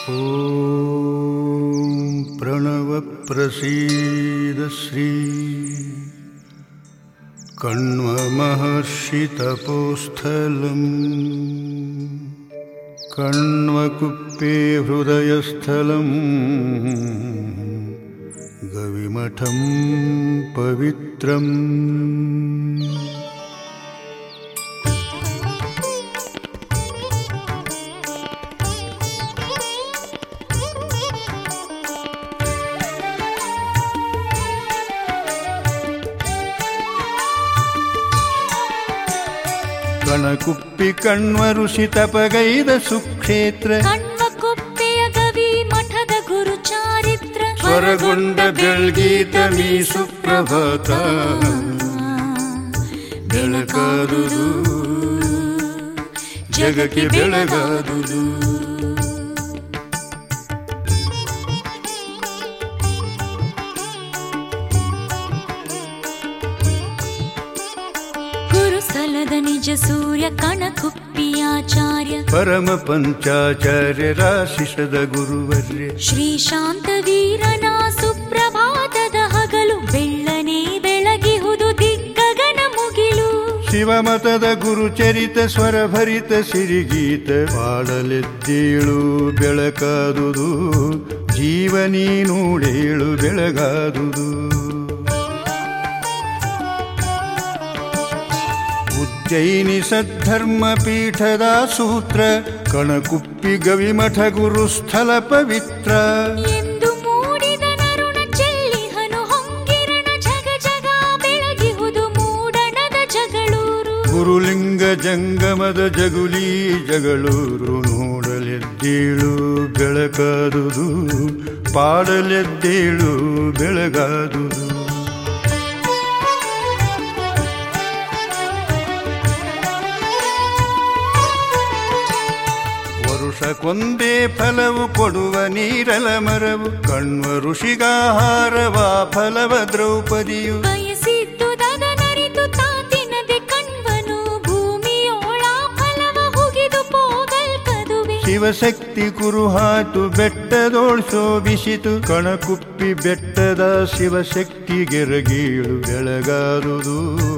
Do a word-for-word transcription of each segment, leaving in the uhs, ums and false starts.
ಪ್ರಣವ ಪ್ರಸೀದ ಶ್ರೀ ಕಣ್ವ ಮಹರ್ಷಿ ತಪೋಸ್ಥಲಂ ಕಣ್ವಕುಪ್ಪೆ ಹೃದಯಸ್ಥಲಂ ಗವಿಮಠಂ ಪವಿತ್ರಂ. ಕಣಕುಪ್ಪಿ ಕಣ್ವ ಋಷಿ ತಪಗೈದ ಸುಕ್ಷೇತ್ರ ಕಣ್ವಕುಪ್ಪೆಯ ಗವಿ ಮಠದ ಗುರು ಚಾರಿತ್ರ ಸ್ವರಗೊಂಡ ಬೆಳ್ಗೀತ ಮೀ ಸುಪ್ರಭಾತ ಬೆಳಕಾದುದು ಜಗಕ್ಕೆ ಬೆಳಗಾದುದು. ನಿಜ ಸೂರ್ಯ ಕಣಕುಪ್ಪಿಯಾಚಾರ್ಯ ಪರಮ ಪಂಚಾಚಾರ್ಯ ರಾಶಿಷದ ಗುರುವರ್ಯ ಶ್ರೀ ಶಾಂತವೀರನ ಸುಪ್ರಭಾತದ ಹಗಲು ಬೆಳ್ಳನೆ ಬೆಳಗಿಹುದು ದಿಗ್ಗಗನ ಮುಗಿಲು. ಶಿವಮತದ ಗುರುಚರಿತ ಸ್ವರಭರಿತ ಸಿರಿಗೀತ ಪಾಡಲೆದ್ದೇಳು ಬೆಳಕಾದುದು ಜೀವನೀ ನೂಡೇಳು ಬೆಳಗಾದುದು. ಜೈನಿ ಸದ್ಧರ್ಮ ಪೀಠದ ಸೂತ್ರ ಕಣಕುಪ್ಪಿ ಗವಿಮಠ ಗುರುಸ್ಥಲ ಪವಿತ್ರ ಎಂದು ಮೂಡಿದ ನರುಣ ಚೆಲ್ಲಿಹನು ಹೊಂಗಿರಣ ಜಗ ಜಗ ಬೆಳಗಿಹುದು ಮೂಡಣದ ಜಗಳೂರು. ಗುರುಲಿಂಗ ಜಂಗಮದ ಜಗುಲಿ ಜಗಳೂರು ನೋಡಲೆದ್ದೇಳು ಬೆಳಕಾದುದು ಪಾಡಲೆದ್ದೇಳು ಬೆಳಗಾದುದು. ಕೊಂದೇ ಫಲವು ಕೊಡುವ ನೀರಲ ಮರವು ಕಣ್ವ ಋಷಿಗಾಹಾರವ ಫಲವ ದ್ರೌಪದಿಯು ಬಯಸಿದ್ದು ದದನರಿತು ತಾತಿನದೆ ಕಣ್ವನು ಭೂಮಿಯೋಳ ಫಲವ ಹುಗಿದು ಪೋಗಲ್ ಕದುವೆ. ಶಿವಶಕ್ತಿ ಕುರುಹಾತು ಬೆಟ್ಟದೋಳ್ ಶೋಭಿಸಿತು ಕಣಕುಪ್ಪಿ ಬೆಟ್ಟದ ಶಿವಶಕ್ತಿ ಗೆರಗೀಳು ಬೆಳಗಾದುದು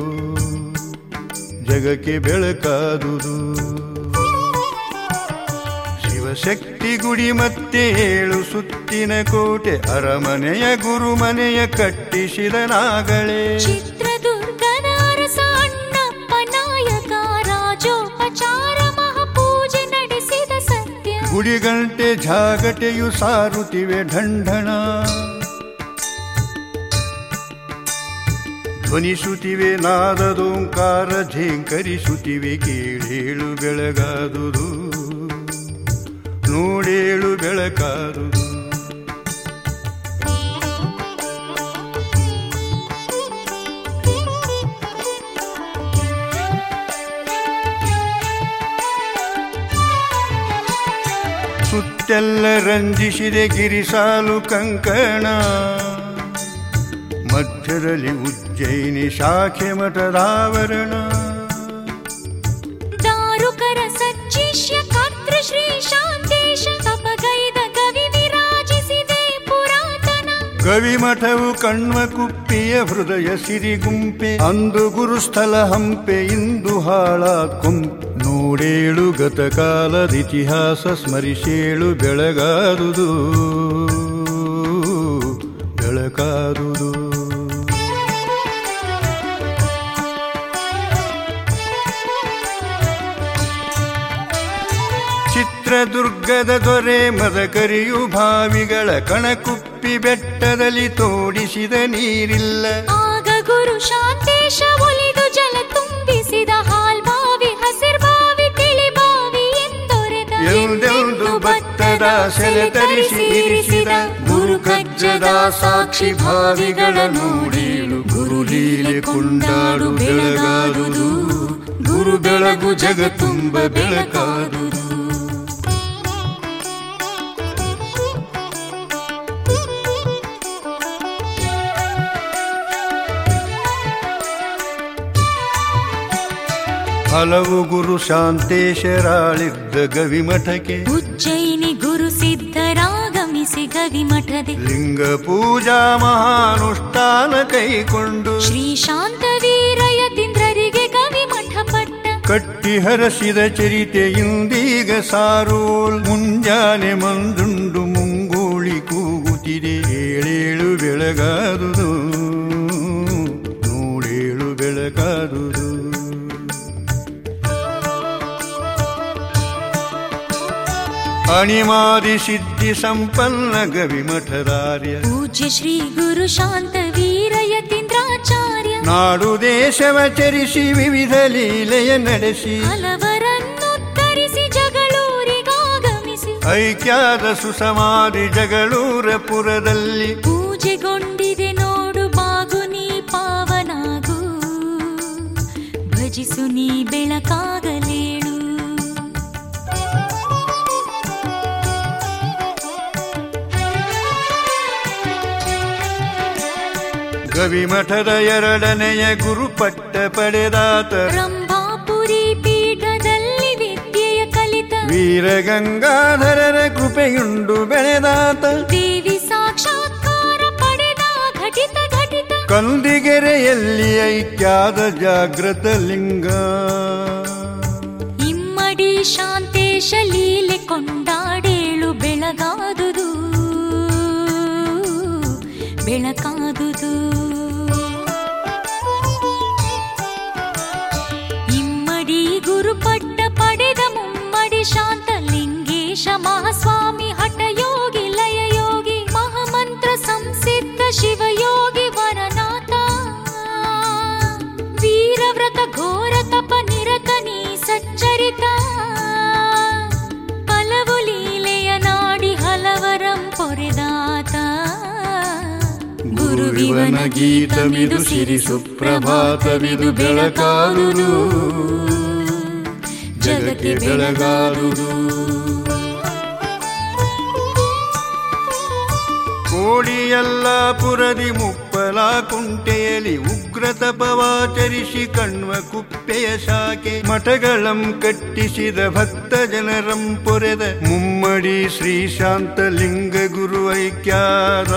ಜಗಕ್ಕೆ ಬೆಳಕಾದುದು. ಶಕ್ತಿ ಗುಡಿ ಮತ್ತೆ ಏಳು ಸುತ್ತಿನ ಕೋಟೆ ಅರಮನೆಯ ಗುರುಮನೆಯ ಕಟ್ಟಿಸಿದ ನಾಗಳೇ. ಚಿತ್ರದುರ್ಗದ ಅರಸ ಅಣ್ಣಪ್ಪ ನಾಯಕ ರಾಜೋಪಚಾರ ಮಹಾಪೂಜೆ ನಡೆಸಿದ ಸತ್ಯ. ಗುಡಿಗಂಟೆ ಜಾಗಟೆಯು ಸಾರುತ್ತಿವೆ ಢಂಢಣ ಧ್ವನಿಸುತ್ತಿವೆ ನಾದದೋಂಕಾರ ಝೇಂಕರಿಸುತ್ತಿವೆ ಕೇಳೇಳು ಬೆಳಗಾದುದು ನೋಡೇಳು ಬೆಳಕಾದುದು. ಸುತ್ತೆಲ್ಲ ರಂಜಿಸಿದೆ ಗಿರಿಸಾಲು ಕಂಕಣ ಮಧ್ಯದಲ್ಲಿ ಉಜ್ಜಯಿನಿ ಶಾಖೆ ಮಠದಾವರಣ. ದಾರುಕರ ಸಚ್ಚಿಷ್ಯ ಕರ್ತೃ ಶ್ರೀ ಶಾಂತೇಶ ತಪಗೈದ ಗವಿ ವಿರಾಜಿಸಿದೆ ಪುರಾತನ. ಗವಿಮಠವು ಕಣ್ವಕುಪ್ಪಿಯ ಹೃದಯ ಸಿರಿಗುಂಪೆ ಅಂದು ಗುರುಸ್ಥಲ ಹಂಪೆ ಇಂದು ಹಾಳಾದ್ ಕೊಂಪೆ. ನೋಡೇಳು ಗತಕಾಲದಿತಿಹಾಸ ಸ್ಮರಿಸೇಳು ಬೆಳಗಾದುದು ಬೆಳಕಾದುದು. ಚಿತ್ರದುರ್ಗದ ದೊರೆ ಮದಕರಿಯು ಭಾವಿಗಳ ಕಣಕುಪ್ಪಿ ಬೆಟ್ಟದಲ್ಲಿ ತೋಡಿಸಿದ ನೀರಿಲ್ಲ. ಆಗ ಗುರು ಶಾಂತೇಶ ಒಲಿದು ಜಲ ತುಂಬಿಸಿದ ಹಾಲ್ಬಾವಿ ಹಸಿರ್ಬಾವಿ ತಿಳಿಬಾವಿ ಎಂದೊರೆದ ಎಂದೆಂದು ಭತ್ತದ ಸೆಲೆ ತರಿಸಿ ಇರಿಸಿದ ಗುರು ಕಜ್ಜದ ಸಾಕ್ಷಿ ಭಾವಿಗಳ ನೋಡೇಳು ಗುರುಲೀಲೆ ಕೊಂಡಾಡು ಬೆಳಗಾದುದು ಗುರು ಬೆಳಗು ಜಗ ತುಂಬ ಬೆಳಕಾದುದು. ಹಲವು ಗುರು ಶಾಂತೇಶರಾಳಿದ್ದ ಗವಿಮಠಕ್ಕೆ ಉಜ್ಜಯಿನಿ ಗುರು ಸಿದ್ಧರಾಗಮಿಸಿ ಗವಿಮಠದೆ ಲಿಂಗ ಪೂಜಾ ಮಹಾನುಷ್ಠಾನ ಕೈಕೊಂಡು ಶ್ರೀ ಶಾಂತವೀರ ಯತೀಂದ್ರರಿಗೆ ಗವಿಮಠ ಪಟ್ಟ ಕಟ್ಟಿ ಹರಸಿದ ಚರಿತೆ ಇಂದೀಗ ಸಾರೋಲ್. ಮುಂಜಾನೆ ಮಂದುಂಡು ಮುಂಗೋಳಿ ಕೂಗುತ್ತಿದೆ, ಏಳೇಳು ಬೆಳಗಾದುದು ನೂಡೇಳು ಬೆಳಗಾದುದು. ಅಣಿಮಾದಿ ಸಿದ್ಧಿ ಸಂಪನ್ನ ಗವಿಮಠದಾರ್ಯ ಪೂಜ್ಯ ಶ್ರೀ ಗುರು ಶಾಂತವೀರ ಯತೀಂದ್ರಾಚಾರ್ಯ ನಾಡು ದೇಶವ ಚರಿಸಿ ವಿವಿಧ ಲೀಲೆಯ ನಡೆಸಿ ಹಲವರನ್ನು ತರಿಸಿ ಜಗಳೂರಿಗಾಗಮಿಸಿ ಐಕ್ಯಾದ ಸುಸಮಾಧಿ ಜಗಳೂರಪುರದಲ್ಲಿ ಪೂಜೆಗೊಂಡಿದೆ ನೋಡು ಬಾಗು ನೀ ಪಾವನಾಗು, ಭಜಿಸು ನೀ ಬೆಳಕಾಗಲೇಳು. ಗವಿಮಠದ ಎರಡನೆಯ ಗುರುಪಟ್ಟ ಪಡೆದಾತ ರಂಭಾಪುರಿ ಪೀಠದಲ್ಲಿ ವಿದ್ಯೆಯ ಕಲಿತ ವೀರಗಂಗಾಧರರ ಕೃಪೆಯುಂಡು ಬೆಳೆದಾತ ದೇವಿ ಸಾಕ್ಷಾತ್ಕಾರ ಪಡೆದ ಘಟಿತ ಘಟಿತ ಕಂದಿಗೆರೆಯಲ್ಲಿ ಐಕ್ಯಾದ ಜಾಗೃತ ಲಿಂಗ. ಇಮ್ಮಡಿ ಶಾಂತೇಶ ಲೀಲೆ ಕೊಂಡಾಡೇಳು ಬೆಳಗಾದುದು ಬೆಳಕಾದುದು. ಇಮ್ಮಡಿ ಗುರುಪಟ್ಟ ಪಡೆದ ಮುಮ್ಮಡಿ ಶಾಂತಲಿಂಗೇಶ ಮಹಾಸ್ವಾಮಿ ಹಠಯೋಗಿ ಲಯಯೋಗಿ ಮಹಾಮಂತ್ರ ಸಂಸಿದ್ಧ ಶಿವಯೋಗಿ ವರನಾಥ ವೀರವ್ರತ ಘೋರ ತಪ ನಿರತ ನೀ ಸಚ್ಚರಿತ ಹಲವು ಲೀಲೆಯ ನಾಡಿ ಹಲವರಂ ಪೊರೆದಾತ. ಗುರುವಿವನ ಗೀತಮಿದು ಸಿರಿ ಸುಪ್ರಭಾತವಿದು ಬೆಳಕಾದುದು ಜಗಕ್ಕೆ ಬೆಳಗಾದುದು. ಕೋಡಿಯಲ್ಲಾಪುರದಿ ಮುಪ್ಪಲ ಕುಂಟೆಯಲಿ ಉಗ್ರ ತಪವಾಚರಿಸಿ ಕಣ್ವ ಕುಪ್ಪೆಯ ಶಾಖೆ ಮಠಗಳಂ ಕಟ್ಟಿಸಿದ ಭಕ್ತ ಜನರಂ ಪೊರೆದ ಮುಮ್ಮಡಿ ಶ್ರೀ ಶಾಂತಲಿಂಗ ಗುರು ಐಕ್ಯಾದ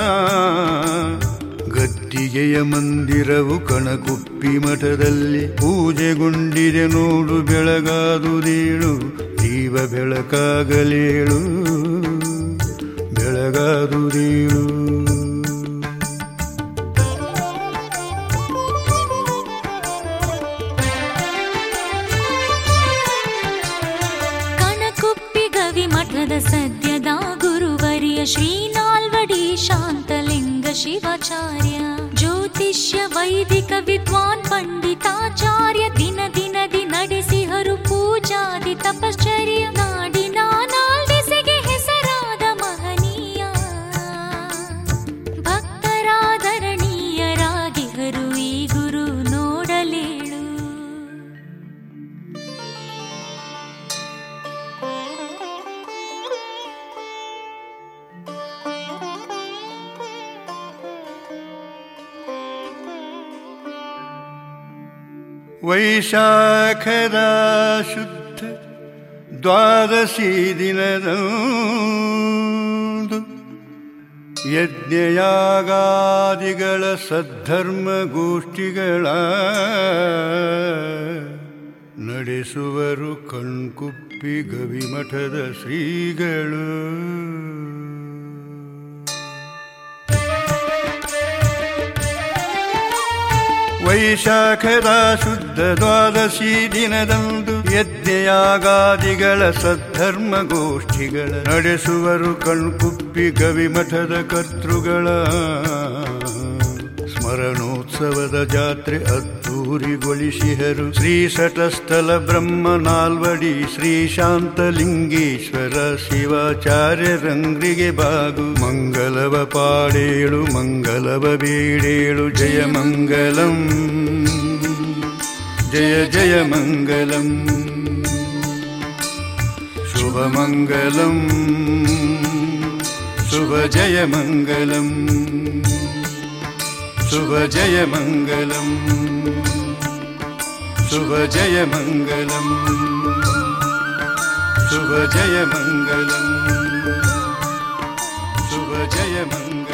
ಗದ್ದಿಗೆಯ ಮಂದಿರವು ಕಣಕುಪ್ಪಿ ಮಠದಲ್ಲಿ ಪೂಜೆಗೊಂಡಿದೆ ನೋಡು ಬೆಳಗಾದುದೇಳು ಜೀವ ಬೆಳಕಾಗಲೇಳು ಬೆಳಗಾದುದೇಳು. ಕಣಕುಪ್ಪಿ ಗವಿಮಠದ ಸದ್ಯದ ಗುರುವರಿಯ ಶ್ರೀ ನಾಲ್ವಡಿ ಶಾಂತಲಿಂಗ ಶಿವಾಚಾರ್ಯ ಜ್ಯೋತಿಷ್ಯ ವೈದಿಕ ವಿದ್ವಾನ್ ಪಂಡಿತಾಚಾರ್ಯ ದಿನ ದಿನದಿ ನಡೆಸಿಹರು ಪೂಜಾದಿ ತಪಶ್ಚರ್ಯ ನಾಡಿನ ನಾಲ್ದೆಸೆಗೆ ಹೆಸರಾದ ಮಹನೀಯ ಭಕ್ತರಾದರಣೀಯರಾಗಿಹರು ಈ ಗುರು ನೋಡಲೇಳು. ವೈಶಾಖದ ಶುದ್ಧ ದ್ವಾದಶಿ ದಿನದಂದು ಯಜ್ಞಯಾಗಾದಿಗಳ ಸದ್ಧರ್ಮ ಗೋಷ್ಠಿಗಳ ನಡೆಸುವರು ಕಣ್ಕುಪ್ಪಿ ಗವಿಮಠದ ಶ್ರೀಗಳು. ವೈಶಾಖದ ಶುದ್ಧ ದ್ವಾದಶಿ ದಿನದಂದು ಯಜ್ಞಯಾಗಾದಿಗಳ ಸದ್ಧರ್ಮ ಗೋಷ್ಠಿಗಳ ನಡೆಸುವರು ಕಣ್ಕುಪ್ಪಿ ಗವಿಮಠದ ಕರ್ತೃಗಳ. ಸ್ಮರಣೋತ್ಸವದ ಜಾತ್ರೆ ಅದ್ದೂರಿಗೊಳಿಸಿಹರು ಶ್ರೀ ಸಟಸ್ಥಲ ಬ್ರಹ್ಮ ನಾಲ್ವಡಿ ಶ್ರೀ ಶಾಂತಲಿಂಗೇಶ್ವರ ಶಿವಾಚಾರ್ಯ ರಂಗ್ರಿಗೆ ಬಾಗು. ಮಂಗಲವ ಪಾಡೇಳು ಮಂಗಲವ ಬೇಡೇಳು ಜಯ ಮಂಗಲಂ ಜಯ ಜಯ ಮಂಗಲಂ ಶುಭ ಮಂಗಲಂ ಶುಭ ಜಯ ಮಂಗಲಂ ಶುಭ ಜಯ ಮಂಗಲಂ शुभ जय मंगलम शुभ जय मंगलम शुभ जय मंगलम